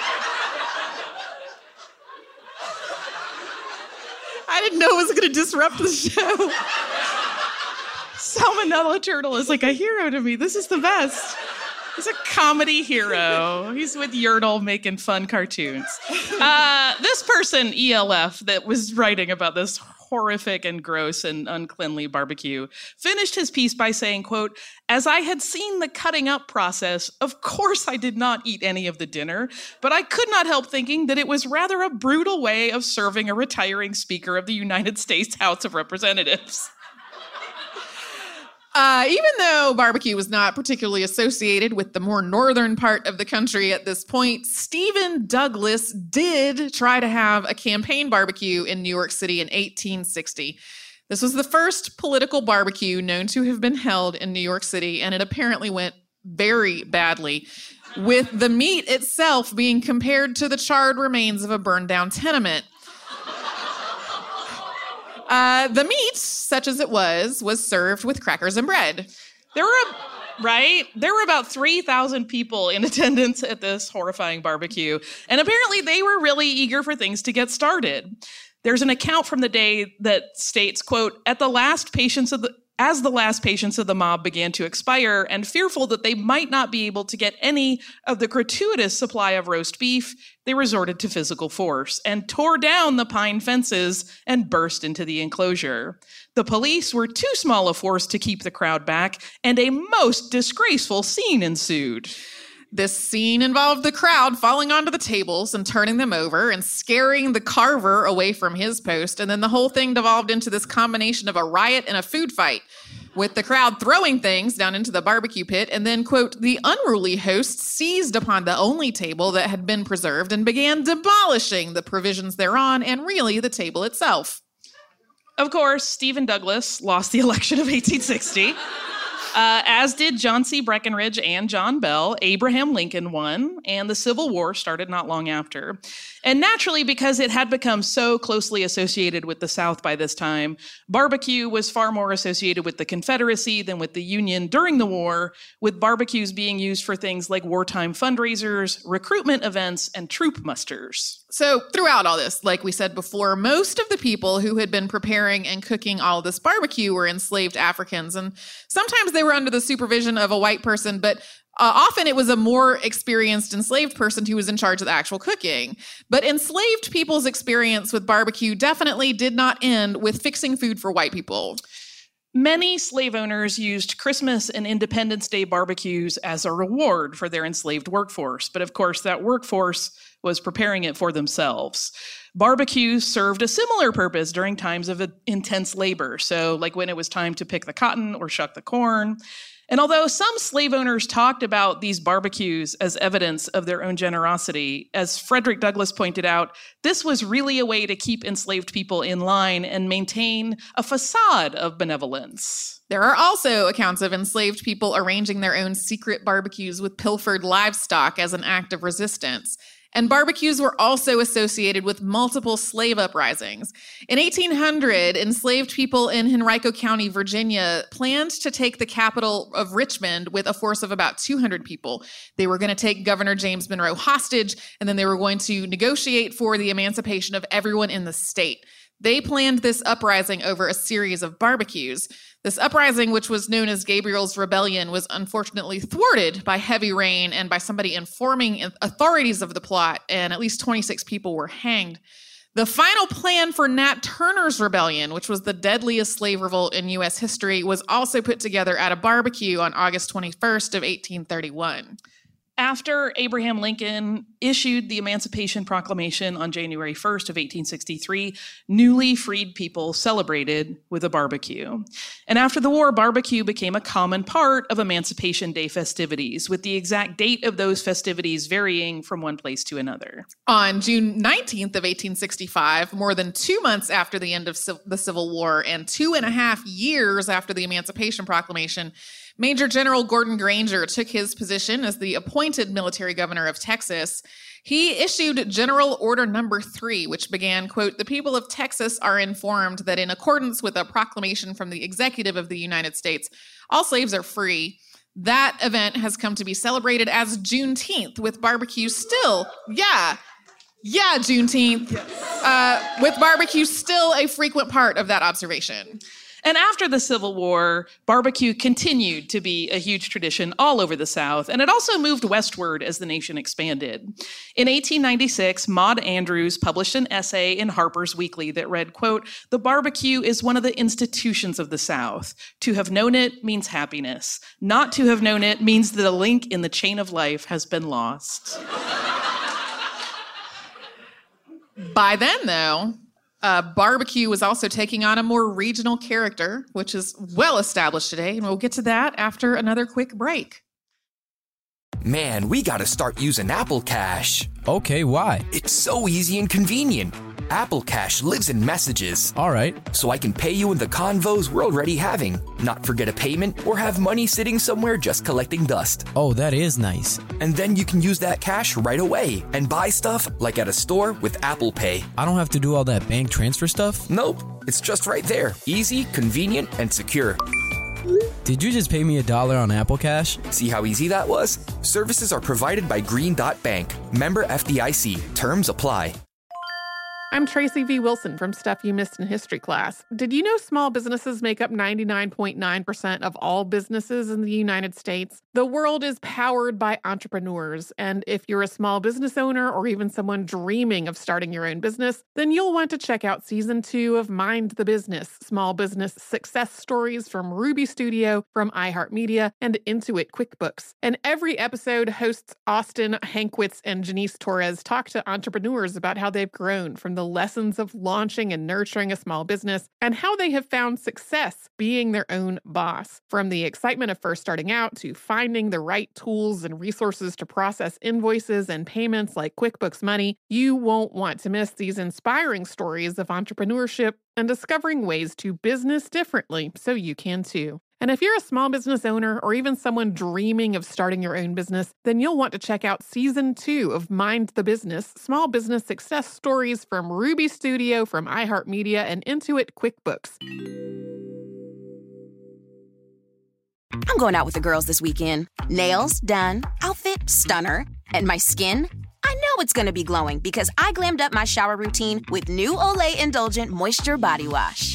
I didn't know it was going to disrupt the show. Salmonella Turtle is like a hero to me. This is the best. He's a comedy hero. He's with Yertle making fun cartoons. Uh, this person, E L F, that was writing about this horrific and gross and uncleanly barbecue, finished his piece by saying, quote, "As I had seen the cutting up process, of course I did not eat any of the dinner, but I could not help thinking that it was rather a brutal way of serving a retiring Speaker of the United States House of Representatives." Uh, even though barbecue was not particularly associated with the more northern part of the country at this point, Stephen Douglas did try to have a campaign barbecue in New York City in eighteen sixty. This was the first political barbecue known to have been held in New York City, and it apparently went very badly, with the meat itself being compared to the charred remains of a burned down tenement. Uh, the meat, such as it was, was served with crackers and bread. There were, a, right? There were about three thousand people in attendance at this horrifying barbecue, and apparently they were really eager for things to get started. There's an account from the day that states, quote, "At the last patience of the As the last patience of the mob began to expire, and fearful that they might not be able to get any of the gratuitous supply of roast beef, they resorted to physical force and tore down the pine fences and burst into the enclosure. The police were too small a force to keep the crowd back, and a most disgraceful scene ensued." This scene involved the crowd falling onto the tables and turning them over and scaring the carver away from his post. And then the whole thing devolved into this combination of a riot and a food fight, with the crowd throwing things down into the barbecue pit. And then, quote, "The unruly host seized upon the only table that had been preserved and began demolishing the provisions thereon and really the table itself." Of course, Stephen Douglas lost the election of eighteen sixty. Uh, as did John C. Breckinridge and John Bell. Abraham Lincoln won, and the Civil War started not long after. And naturally, because it had become so closely associated with the South by this time, barbecue was far more associated with the Confederacy than with the Union during the war, with barbecues being used for things like wartime fundraisers, recruitment events, and troop musters. So throughout all this, like we said before, most of the people who had been preparing and cooking all this barbecue were enslaved Africans. And sometimes they were under the supervision of a white person, but uh, often it was a more experienced enslaved person who was in charge of the actual cooking. But enslaved people's experience with barbecue definitely did not end with fixing food for white people. Many slave owners used Christmas and Independence Day barbecues as a reward for their enslaved workforce. But of course, that workforce was preparing it for themselves. Barbecues served a similar purpose during times of intense labor. So like when it was time to pick the cotton or shuck the corn. And although some slave owners talked about these barbecues as evidence of their own generosity, as Frederick Douglass pointed out, this was really a way to keep enslaved people in line and maintain a facade of benevolence. There are also accounts of enslaved people arranging their own secret barbecues with pilfered livestock as an act of resistance. And barbecues were also associated with multiple slave uprisings. In eighteen hundred, enslaved people in Henrico County, Virginia, planned to take the capital of Richmond with a force of about two hundred people. They were going to take Governor James Monroe hostage, and then they were going to negotiate for the emancipation of everyone in the state. They planned this uprising over a series of barbecues. This uprising, which was known as Gabriel's Rebellion, was unfortunately thwarted by heavy rain and by somebody informing authorities of the plot, and at least twenty-six people were hanged. The final plan for Nat Turner's Rebellion, which was the deadliest slave revolt in U S history, was also put together at a barbecue on August twenty-first of eighteen thirty-one. After Abraham Lincoln issued the Emancipation Proclamation on January first of eighteen sixty-three, newly freed people celebrated with a barbecue. And after the war, barbecue became a common part of Emancipation Day festivities, with the exact date of those festivities varying from one place to another. On June nineteenth of eighteen sixty-five, more than two months after the end of the Civil War and two and a half years after the Emancipation Proclamation, Major General Gordon Granger took his position as the appointed military governor of Texas. He issued General Order Number Three, which began, quote, "The people of Texas are informed that in accordance with a proclamation from the executive of the United States, all slaves are free." That event has come to be celebrated as Juneteenth, with barbecue still, yeah, yeah, Juneteenth, uh, with barbecue still a frequent part of that observation. And after the Civil War, barbecue continued to be a huge tradition all over the South, and it also moved westward as the nation expanded. In eighteen ninety-six, Maud Andrews published an essay in Harper's Weekly that read, quote, "The barbecue is one of the institutions of the South. To have known it means happiness. Not to have known it means that a link in the chain of life has been lost." By then, though, uh, barbecue was also taking on a more regional character, which is well established today, and we'll get to that after another quick break. Man, we gotta start using Apple Cash. Okay, why? It's so easy and convenient. Apple Cash lives in messages. All right. So I can pay you in the convos we're already having, not forget a payment, or have money sitting somewhere just collecting dust. Oh, that is nice. And then you can use that cash right away and buy stuff like at a store with Apple Pay. I don't have to do all that bank transfer stuff? Nope, it's just right there. Easy, convenient, and secure. Did you just pay me a dollar on Apple Cash? See how easy that was? Services are provided by Green Dot Bank. Member F D I C. Terms apply. I'm Tracy V. Wilson from Stuff You Missed in History class. Did you know small businesses make up ninety-nine point nine percent of all businesses in the United States? The world is powered by entrepreneurs, and if you're a small business owner or even someone dreaming of starting your own business, then you'll want to check out season two of Mind the Business, small business success stories from Ruby Studio, from iHeartMedia, and Intuit QuickBooks. And every episode, hosts Austin Hankwitz and Janice Torres talk to entrepreneurs about how they've grown from the the lessons of launching and nurturing a small business, and how they have found success being their own boss. From the excitement of first starting out to finding the right tools and resources to process invoices and payments like QuickBooks Money, you won't want to miss these inspiring stories of entrepreneurship and discovering ways to business differently so you can too. And if you're a small business owner or even someone dreaming of starting your own business, then you'll want to check out season two of Mind the Business, small business success stories from Ruby Studio, from iHeartMedia, and Intuit QuickBooks. I'm going out with the girls this weekend. Nails done, outfit stunner, and my skin? I know it's going to be glowing because I glammed up my shower routine with new Olay Indulgent Moisture Body Wash.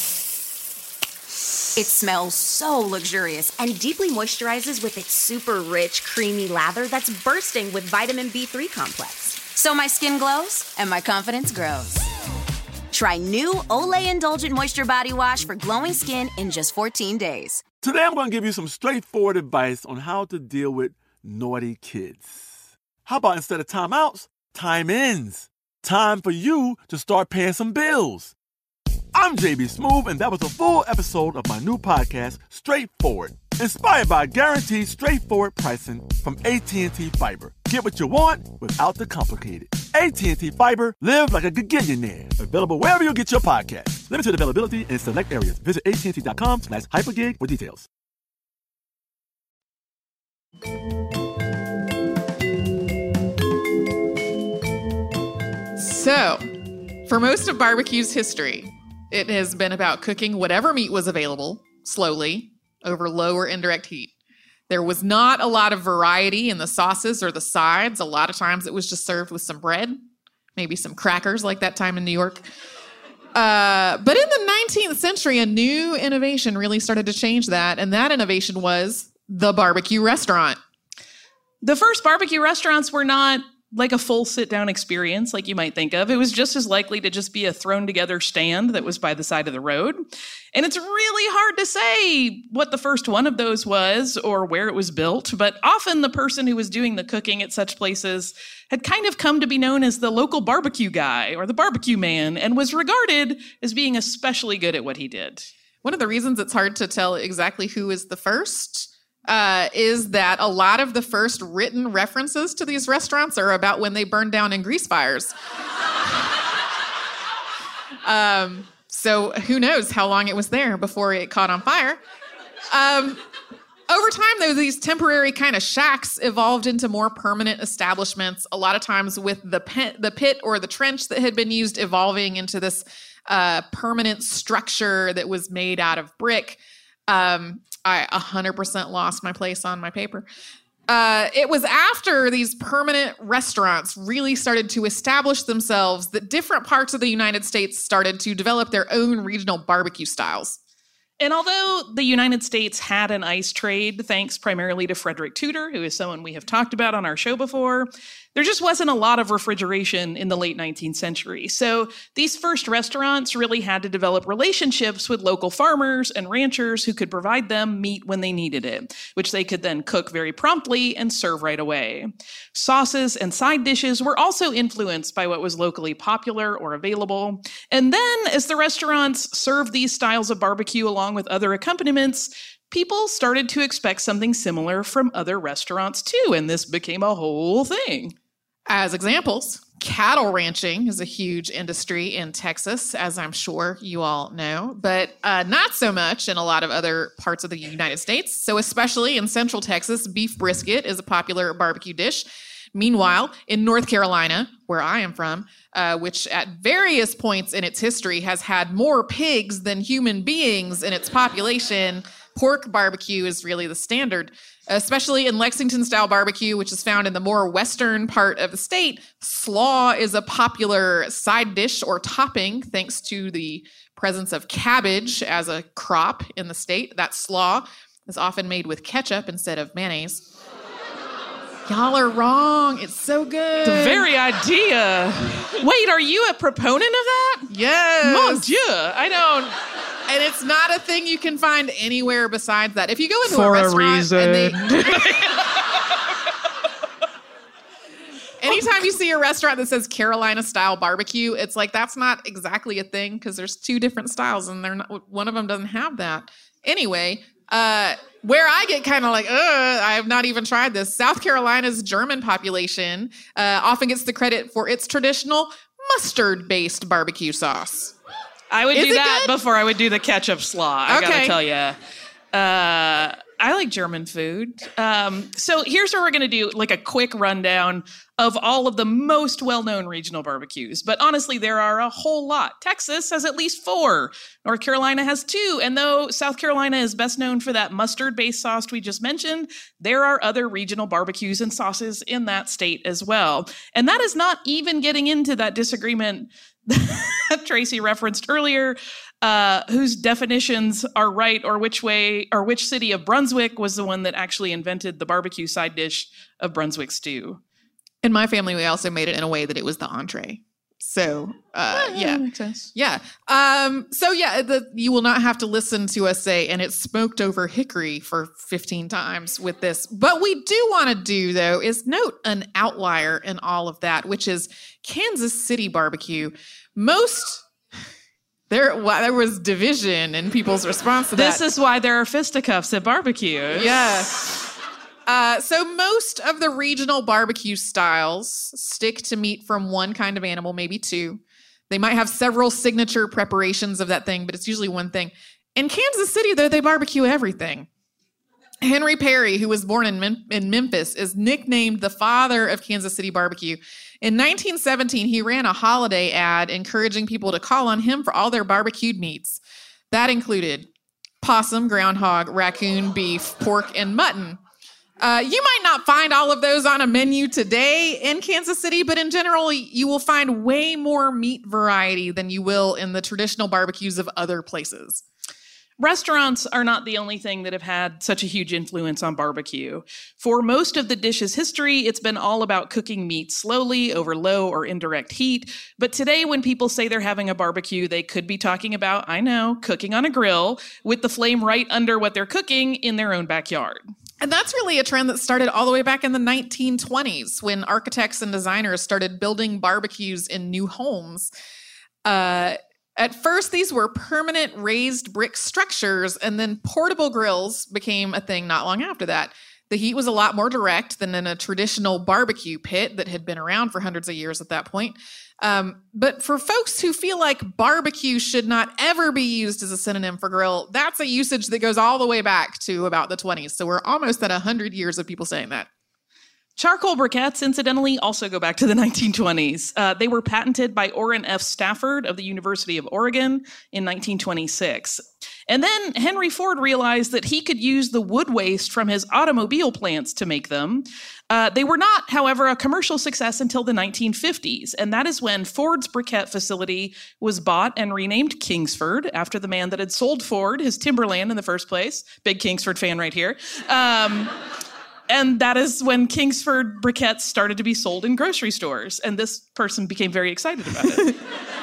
It smells so luxurious and deeply moisturizes with its super rich, creamy lather that's bursting with vitamin B three complex. So my skin glows and my confidence grows. Try new Olay Indulgent Moisture Body Wash for glowing skin in just fourteen days. Today I'm going to give you some straightforward advice on how to deal with naughty kids. How about instead of timeouts, time-ins? Time for you to start paying some bills. I'm J B Smoove, and that was a full episode of my new podcast, Straightforward, inspired by guaranteed straightforward pricing from A T and T Fiber. Get what you want without the complicated. A T and T Fiber, live like a gigillionaire. Available wherever you get your podcast. Limited availability in select areas. Visit A T and T dot com slash hypergig for details. So, for most of barbecue's history, it has been about cooking whatever meat was available, slowly, over low or indirect heat. There was not a lot of variety in the sauces or the sides. A lot of times it was just served with some bread, maybe some crackers like that time in New York. Uh, but in the nineteenth century, a new innovation really started to change that, and that innovation was the barbecue restaurant. The first barbecue restaurants were not like a full sit-down experience like you might think of. It was just as likely to just be a thrown-together stand that was by the side of the road. And it's really hard to say what the first one of those was or where it was built, but often the person who was doing the cooking at such places had kind of come to be known as the local barbecue guy or the barbecue man and was regarded as being especially good at what he did. One of the reasons it's hard to tell exactly who is the first Uh, is that a lot of the first written references to these restaurants are about when they burned down in grease fires. um, so who knows how long it was there before it caught on fire. Um, over time, though, these temporary kind of shacks evolved into more permanent establishments, a lot of times with the pit, the pit or the trench that had been used evolving into this uh, permanent structure that was made out of brick. Um, I one hundred percent lost my place on my paper. Uh, it was after these permanent restaurants really started to establish themselves that different parts of the United States started to develop their own regional barbecue styles. And although the United States had an ice trade, thanks primarily to Frederick Tudor, who is someone we have talked about on our show before, there just wasn't a lot of refrigeration in the late nineteenth century. So these first restaurants really had to develop relationships with local farmers and ranchers who could provide them meat when they needed it, which they could then cook very promptly and serve right away. Sauces and side dishes were also influenced by what was locally popular or available. And then as the restaurants served these styles of barbecue along with other accompaniments, people started to expect something similar from other restaurants too, and this became a whole thing. As examples, cattle ranching is a huge industry in Texas, as I'm sure you all know, but uh, not so much in a lot of other parts of the United States. So especially in Central Texas, beef brisket is a popular barbecue dish. Meanwhile, in North Carolina, where I am from, uh, which at various points in its history has had more pigs than human beings in its population, pork barbecue is really the standard. Especially in Lexington-style barbecue, which is found in the more western part of the state, slaw is a popular side dish or topping thanks to the presence of cabbage as a crop in the state. That slaw is often made with ketchup instead of mayonnaise. Y'all are wrong. It's so good. The very idea. Wait, are you a proponent of that? Yes. Mon Dieu, I don't... And it's not a thing you can find anywhere besides that. If you go into For a restaurant a reason. and they... Anytime you see a restaurant that says Carolina-style barbecue, it's like that's not exactly a thing because there's two different styles and they're not, one of them doesn't have that. Anyway, uh, where I get kind of like, ugh, I have not even tried this. South Carolina's German population uh, often gets the credit for its traditional mustard-based barbecue sauce. I would Is do it that good? before I would do the ketchup slaw, I Okay. gotta tell you. Uh, I like German food. Um, so here's what we're gonna do, like a quick rundown of all of the most well-known regional barbecues. But honestly, there are a whole lot. Texas has at least four. North Carolina has two. And though South Carolina is best known for that mustard-based sauce we just mentioned, there are other regional barbecues and sauces in that state as well. And that is not even getting into that disagreement that Tracy referenced earlier, uh, whose definitions are right, or which way, or which city of Brunswick was the one that actually invented the barbecue side dish of Brunswick stew. In my family, we also made it in a way that it was the entree. So, uh, Yeah, yeah. that makes sense. Yeah. Um, so, yeah, the, you will not have to listen to us say, and it's smoked over hickory for fifteen times with this. But we do want to do, though, is note an outlier in all of that, which is Kansas City barbecue. Most, there, well, there was division in people's response to that. This is why there are fisticuffs at barbecues. Yeah. Uh, so most of the regional barbecue styles stick to meat from one kind of animal, maybe two. They might have several signature preparations of that thing, but it's usually one thing. In Kansas City, though, they barbecue everything. Henry Perry, who was born in, Mem- in Memphis, is nicknamed the father of Kansas City barbecue. In nineteen seventeen, he ran a holiday ad encouraging people to call on him for all their barbecued meats. That included possum, groundhog, raccoon, beef, pork, and mutton. Uh, you might not find all of those on a menu today in Kansas City, but in general, you will find way more meat variety than you will in the traditional barbecues of other places. Restaurants are not the only thing that have had such a huge influence on barbecue. For most of the dish's history, it's been all about cooking meat slowly over low or indirect heat. But today, when people say they're having a barbecue, they could be talking about, I know, cooking on a grill with the flame right under what they're cooking in their own backyard. And that's really a trend that started all the way back in the nineteen twenties when architects and designers started building barbecues in new homes. Uh, at first, these were permanent raised brick structures, and then portable grills became a thing not long after that. The heat was a lot more direct than in a traditional barbecue pit that had been around for hundreds of years at that point. Um, but for folks who feel like barbecue should not ever be used as a synonym for grill, that's a usage that goes all the way back to about the twenties. So we're almost at one hundred years of people saying that. Charcoal briquettes, incidentally, also go back to the nineteen twenties. Uh, they were patented by Orrin F. Stafford of the University of Oregon in nineteen twenty-six. And then Henry Ford realized that he could use the wood waste from his automobile plants to make them. Uh, they were not, however, a commercial success until the nineteen fifties, and that is when Ford's briquette facility was bought and renamed Kingsford after the man that had sold Ford his timberland in the first place. Big Kingsford fan right here. Um, and that is when Kingsford briquettes started to be sold in grocery stores, and this person became very excited about it.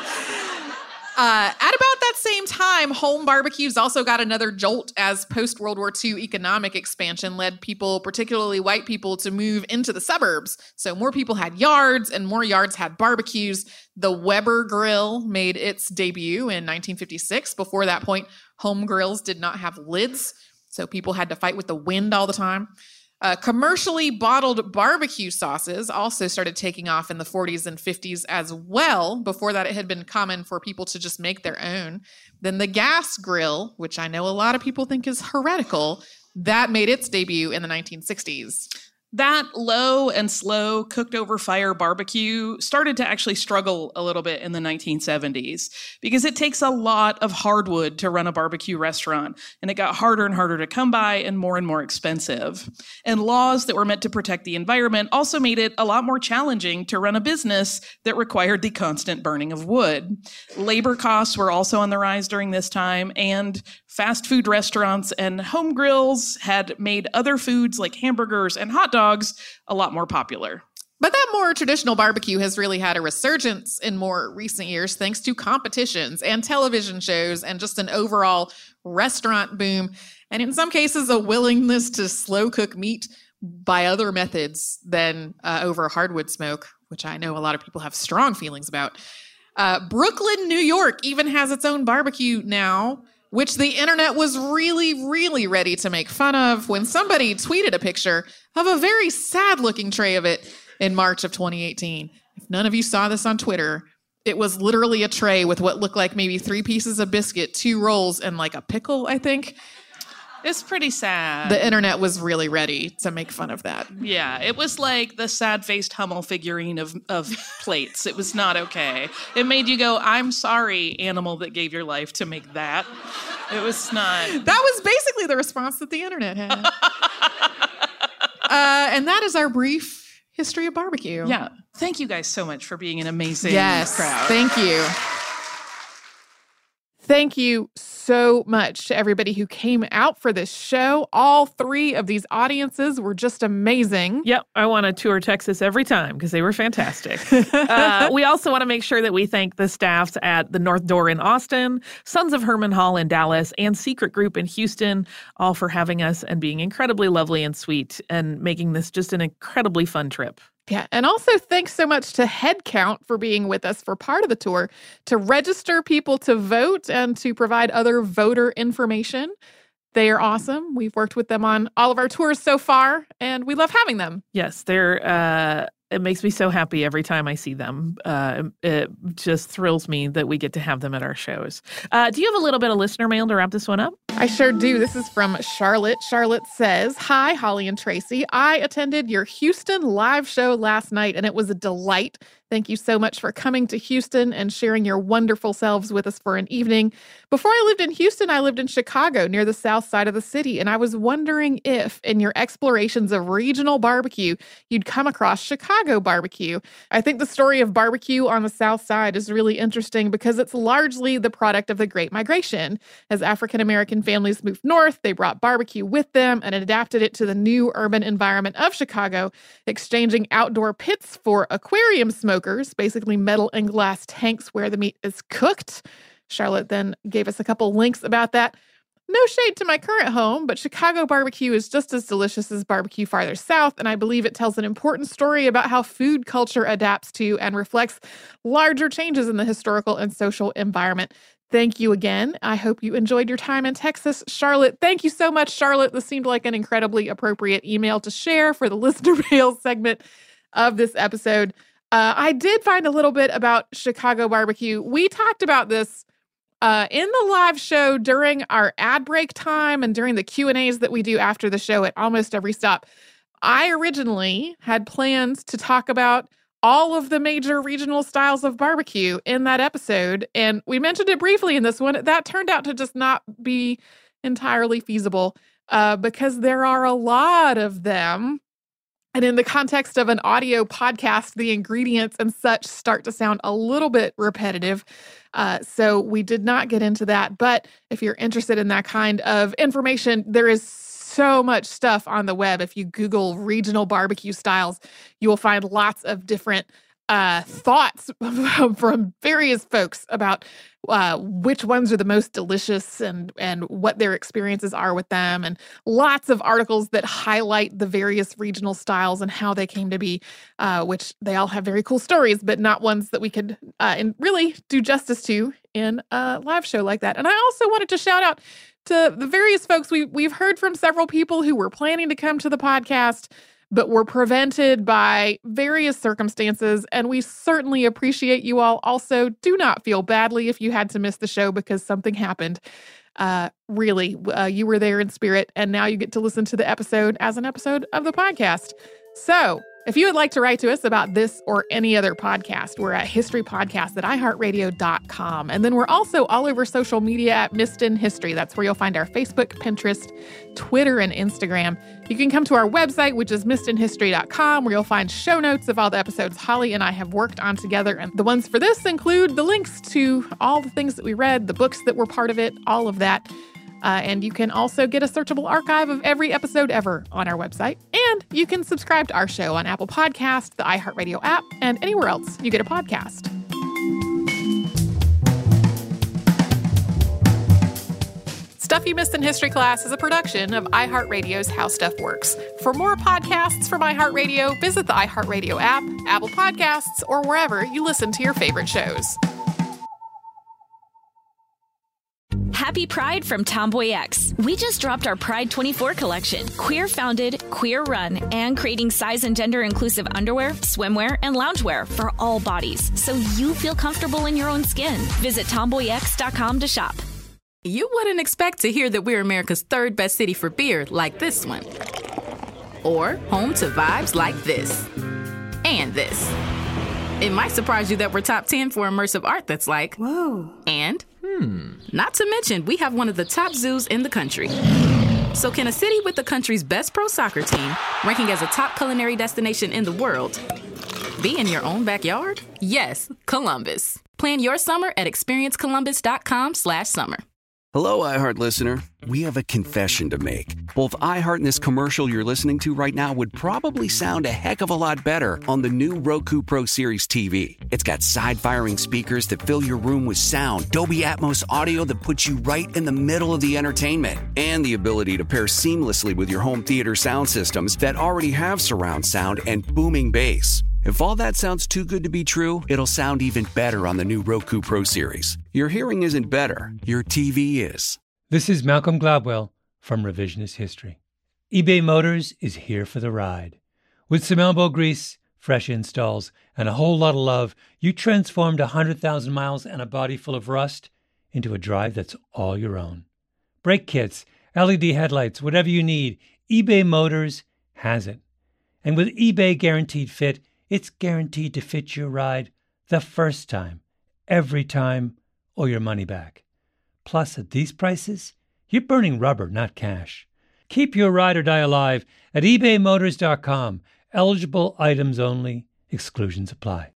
Uh, at about that same time, home barbecues also got another jolt as post-World War Two economic expansion led people, particularly white people, to move into the suburbs. So more people had yards and more yards had barbecues. The Weber grill made its debut in nineteen fifty-six. Before that point, home grills did not have lids, so people had to fight with the wind all the time. Uh, commercially bottled barbecue sauces also started taking off in the forties and fifties as well. Before that, it had been common for people to just make their own. Then the gas grill, which I know a lot of people think is heretical, that made its debut in the nineteen sixties. That low and slow cooked over fire barbecue started to actually struggle a little bit in the nineteen seventies because it takes a lot of hardwood to run a barbecue restaurant, and it got harder and harder to come by and more and more expensive. And laws that were meant to protect the environment also made it a lot more challenging to run a business that required the constant burning of wood. Labor costs were also on the rise during this time, and fast food restaurants and home grills had made other foods like hamburgers and hot dogs a lot more popular. But that more traditional barbecue has really had a resurgence in more recent years thanks to competitions and television shows and just an overall restaurant boom. And in some cases, a willingness to slow cook meat by other methods than uh, over hardwood smoke, which I know a lot of people have strong feelings about. Uh, Brooklyn, New York even has its own barbecue now, which the internet was really, really ready to make fun of when somebody tweeted a picture of a very sad-looking tray of it in March of twenty eighteen. If none of you saw this on Twitter, it was literally a tray with what looked like maybe three pieces of biscuit, two rolls, and like a pickle, I think. It's pretty sad. The internet was really ready to make fun of that. Yeah, it was like the sad-faced Hummel figurine of, of plates. It was not okay. It made you go, I'm sorry, animal that gave your life to make that. It was not. That was basically the response that the internet had. uh, and that is our brief history of barbecue. Yeah. Thank you guys so much for being an amazing yes, crowd. Thank you. Thank you so much to everybody who came out for this show. All three of these audiences were just amazing. Yep, I want to tour Texas every time because they were fantastic. uh, we also want to make sure that we thank the staffs at the North Door in Austin, Sons of Herman Hall in Dallas, and Secret Group in Houston, all for having us and being incredibly lovely and sweet and making this just an incredibly fun trip. Yeah, and also thanks so much to Headcount for being with us for part of the tour to register people to vote and to provide other voter information. They are awesome. We've worked with them on all of our tours so far, and we love having them. Yes, they're. Uh, it makes me so happy every time I see them. Uh, it just thrills me that we get to have them at our shows. Uh, do you have a little bit of listener mail to wrap this one up? I sure do. This is from Charlotte. Charlotte says, "Hi, Holly and Tracy. I attended your Houston live show last night, and it was a delight. Thank you so much for coming to Houston and sharing your wonderful selves with us for an evening. Before I lived in Houston, I lived in Chicago near the south side of the city, and I was wondering if, in your explorations of regional barbecue, you'd come across Chicago barbecue. I think the story of barbecue on the south side is really interesting because it's largely the product of the Great Migration. As African-American families moved north, they brought barbecue with them and adapted it to the new urban environment of Chicago, exchanging outdoor pits for aquarium smoke, basically metal and glass tanks where the meat is cooked." Charlotte then gave us a couple links about that. No shade to my current home, but Chicago barbecue is just as delicious as barbecue farther south, and I believe it tells an important story about how food culture adapts to and reflects larger changes in the historical and social environment. Thank you again. I hope you enjoyed your time in Texas. Charlotte, thank you so much, Charlotte. This seemed like an incredibly appropriate email to share for the listener mail segment of this episode. Uh, I did find a little bit about Chicago barbecue. We talked about this uh, in the live show during our ad break time and during the Q and A's that we do after the show at almost every stop. I originally had plans to talk about all of the major regional styles of barbecue in that episode. And we mentioned it briefly in this one. That turned out to just not be entirely feasible uh, because there are a lot of them. And in the context of an audio podcast, the ingredients and such start to sound a little bit repetitive. Uh, so we did not get into that. But if you're interested in that kind of information, there is so much stuff on the web. If you Google regional barbecue styles, you will find lots of different uh, thoughts from various folks about uh, which ones are the most delicious and, and what their experiences are with them. And lots of articles that highlight the various regional styles and how they came to be, uh, which they all have very cool stories, but not ones that we could uh, and really do justice to in a live show like that. And I also wanted to shout out to the various folks. We, we've heard from several people who were planning to come to the podcast, but were prevented by various circumstances. And we certainly appreciate you all. Also, do not feel badly if you had to miss the show because something happened. Uh, really, uh, you were there in spirit, and now you get to listen to the episode as an episode of the podcast. So if you would like to write to us about this or any other podcast, we're at historypodcast at i heart radio dot com. And then we're also all over social media at Missed in History. That's where you'll find our Facebook, Pinterest, Twitter, and Instagram. You can come to our website, which is missed in history dot com, where you'll find show notes of all the episodes Holly and I have worked on together. And the ones for this include the links to all the things that we read, the books that were part of it, all of that. Uh, and you can also get a searchable archive of every episode ever on our website. And you can subscribe to our show on Apple Podcasts, the iHeartRadio app, and anywhere else you get a podcast. Stuff You Missed in History Class is a production of iHeartRadio's How Stuff Works. For more podcasts from iHeartRadio, visit the iHeartRadio app, Apple Podcasts, or wherever you listen to your favorite shows. Happy Pride from Tomboy X. We just dropped our Pride twenty-four collection. Queer founded, queer run, and creating size and gender inclusive underwear, swimwear, and loungewear for all bodies, so you feel comfortable in your own skin. Visit tomboy x dot com to shop. You wouldn't expect to hear that we're America's third best city for beer like this one. Or home to vibes like this. And this. It might surprise you that we're top ten for immersive art that's like, whoa. And Hmm. Not to mention, we have one of the top zoos in the country. So can a city with the country's best pro soccer team, ranking as a top culinary destination in the world, be in your own backyard? Yes, Columbus. Plan your summer at experience columbus dot com slash summer. Hello, iHeart listener. We have a confession to make. Both iHeart and this commercial you're listening to right now would probably sound a heck of a lot better on the new Roku Pro Series T V. It's got side-firing speakers that fill your room with sound, Dolby Atmos audio that puts you right in the middle of the entertainment, and the ability to pair seamlessly with your home theater sound systems that already have surround sound and booming bass. If all that sounds too good to be true, it'll sound even better on the new Roku Pro Series. Your hearing isn't better, your T V is. This is Malcolm Gladwell from Revisionist History. eBay Motors is here for the ride. With some elbow grease, fresh installs, and a whole lot of love, you transformed one hundred thousand miles and a body full of rust into a drive that's all your own. Brake kits, L E D headlights, whatever you need, eBay Motors has it. And with eBay Guaranteed Fit, it's guaranteed to fit your ride the first time, every time, or your money back. Plus, at these prices, you're burning rubber, not cash. Keep your ride or die alive at ebay motors dot com. Eligible items only. Exclusions apply.